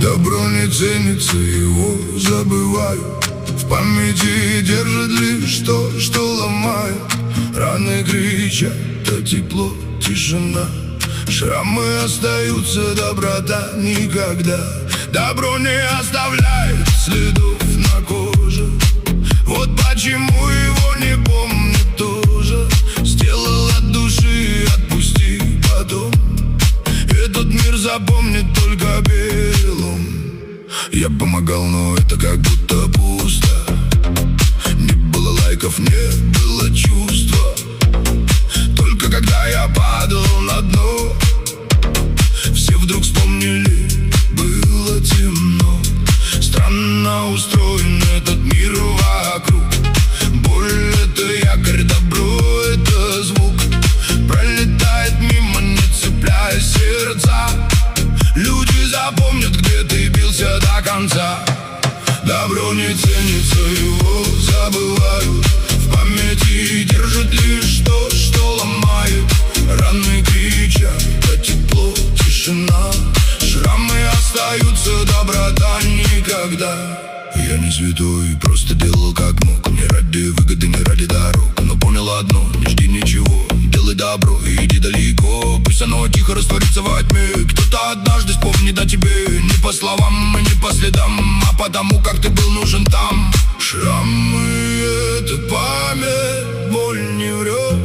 Добро не ценится, его забывают. В памяти держит лишь то, что ломает. Раны кричат, а тепло, тишина. Шрамы остаются, доброта никогда. Добро не оставляет следов на коже. Вот почему его не помнит тоже. Сделал от души, отпусти потом. Этот мир запомнит только белым. Я помогал, но это как будто пусто. Не было лайков, не было чувства. Только когда я падал на дно, все вдруг вспомнили, было темно. Странно устроен этот мир вокруг. Боль — это якорь, добро — это звук. Пролетает мимо, не цепляя сердца. Люди запомнят, где ты бился до конца. Добро не ценится, его забывают. В памяти держит лишь то, что ломает. Раны кричат, а тепло, тишина. Шрамы остаются, доброта никогда. Я не святой, просто делал как мог. Не ради выгоды, не ради дорог. Но понял одно, не жди ничего. Делай добро и иди далеко. Пусть оно тихо растворится во тьме. Кто-то однажды вспомнит о тебе. Не по словам и не по следам, а потому, как ты был нужен там. Шрамы — это память, боль не врет.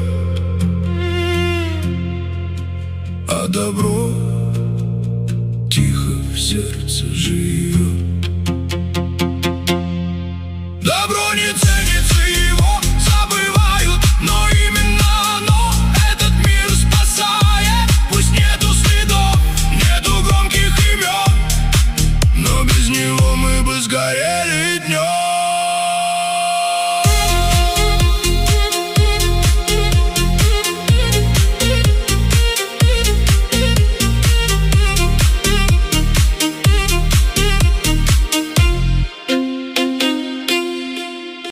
А добро тихо в сердце живет. Добро не ценится, его забывают. Но именно оно этот мир спасает. Пусть нету следов, нету громких имен, но без него мы бы сгорели.